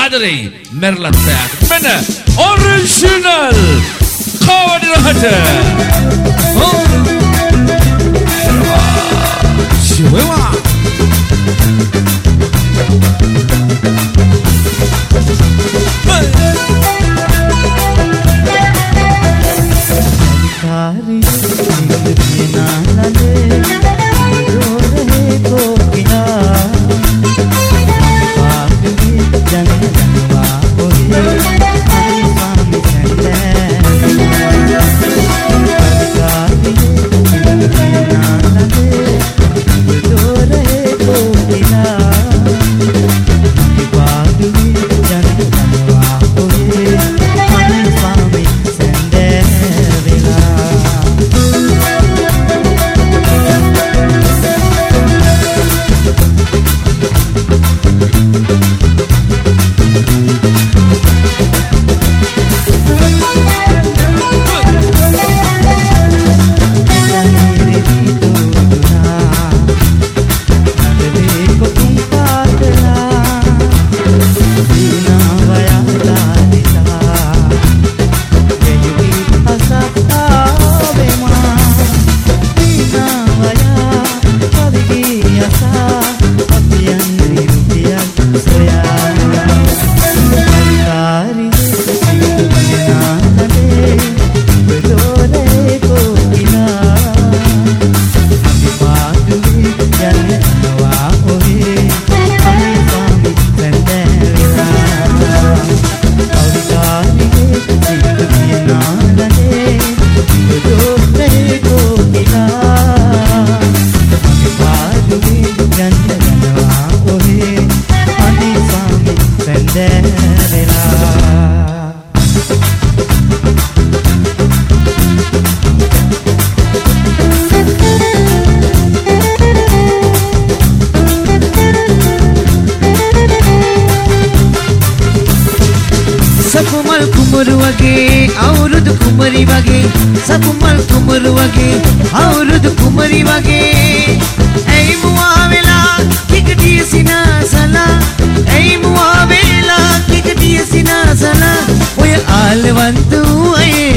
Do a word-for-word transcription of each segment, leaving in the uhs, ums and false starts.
ආදරෙයි මෙරලත් පැයක් මෙන්න ඔරිජිනල් කවදිරහට ශිවවා कारी बिना लगे रो रहे को किनारा पाप में जन जनवा होए हरी स्वामी चंदे कारी बिना लगे रो रहे को किनारा पाप में जन जनवा होए हरी स्वामी चंदे අවුරුදු කුමරි වගේ සකුමල් කුමරු වගේ අවුරුදු කුමරි වගේ ඇයි මුවා වෙලා කිකටිය සිනාසලා ඇයි මුවා වෙලා කිකටිය සිනාසලා ඔය ආලවන්ත වූ අය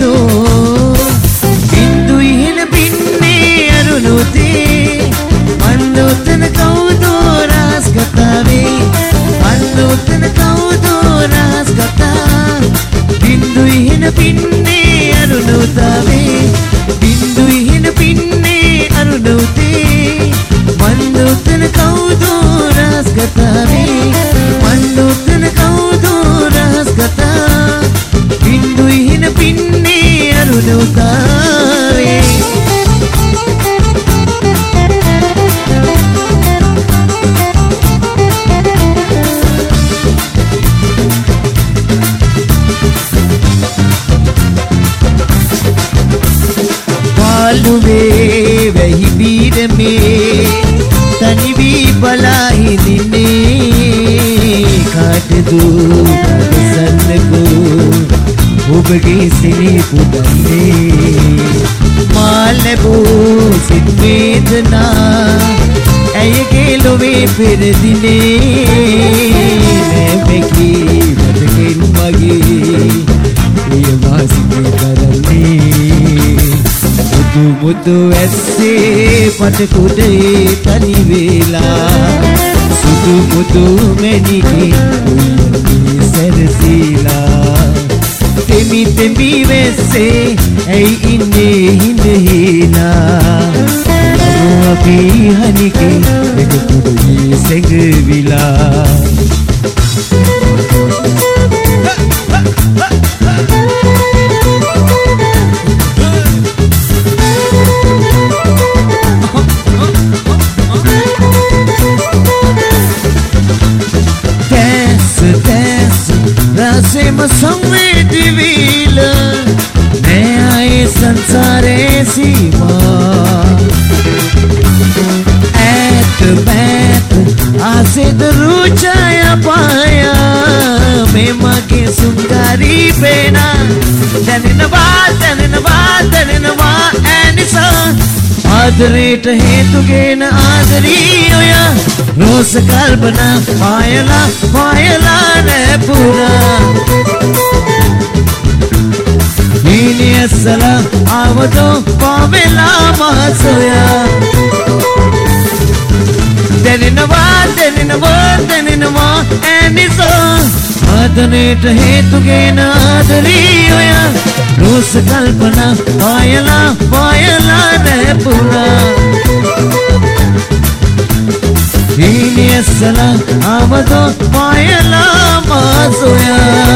නේදෝ බින්දු ඉහෙන පින්නේ අරුණුතේ මන්දෝතන කවුදෝ රාස් කතාවේ මන්දෝතන කවුදෝ රාස් කතා बिंदु हिन पिन्ने अरुणोतावे बिंदु हिन पिन्ने अरुणोते मंदोतन कौदो रास कतावे मंदोतन कौदो रास कता बिंदु हिन पिन्ने अरुणोतावे वे वही बीर में तनिवी बलाई दिने खाट दो सन को उबगे सिनी पुदने माल बो सिद्वेदना ऐ के लोवे फिर दिने मैं की मत के मगे ये वासी करने මුදු මුදු ඇස්සේ පට කුඩේ තනි වේලා සුදු මුදු මෙනිකි උයනේ සැරසීලා තෙමි තෙමි වෙස්සේ ඇයි ඉන්නේ හිඳහිනා අපි හනිකේ එක කුඩේ සැඟවිලා संवेदी वील मैं आए संसारे सीमा ऐत बैत आसे दरूचाया पाया मैं मगे सुंदरी बेना दननवा दननवा दननवा ऐनिसा आदरेट हेतुगेन आदरी ओया रोस कल्पना पायला पायला ने ආමදෝ පාවෙලා මාසොයා දැනෙනවා දැනෙනවා දැනෙනවා ඇනිසා ආදනේට හේතුගෙන ආදරී ඔය රෝස කල්පනා පායලා පායලා නැපුණා Iniesala amado paela masoya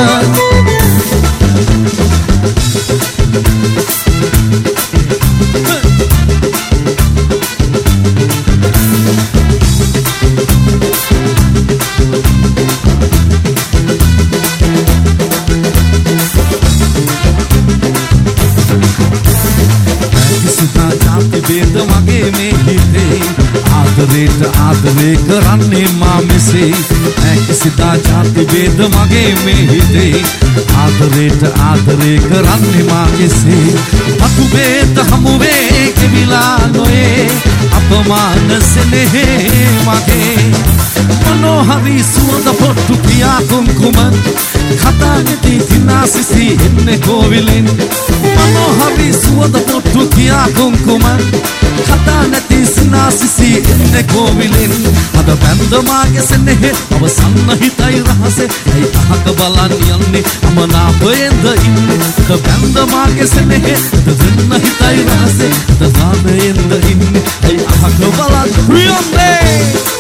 Kisita jaati bed mage me hite ආදරේට ආදරේ කරන්නේ මා මෙසේ කිසිදා ජාති වේද මගේ මේ හිතේ ආදරේට ආදරේ කරන්නේ මා කෙසේ පතු වේද හමුවේ කිවිලා නොයේ අපමාන සෙනෙහේ මගේ මොනෝහරි සුවඳ පොට්ටු පියා කුංකුම කතාගෙති දිනාසිසි එන්නේ කෝවිලින් මොනෝහරි සුවඳ පොට්ටු පියා කුංකුම කතා නැති සිනාසිසි එන්නේ කෝවිලින් අද බැන්ද මාගේ සෙනෙහේ අවසන්න හිතයි රහසේ ඇයි අහක බලන් යන්නේ අමනාපයෙන්ද ඉන්නේ අද බැන්ද මාගේ සෙනෙහේ අද දෙන්න හිතයි රහසේ අද ගානෙන්ද ඉන්නේ ඇයි අහක බලන් යන්නේ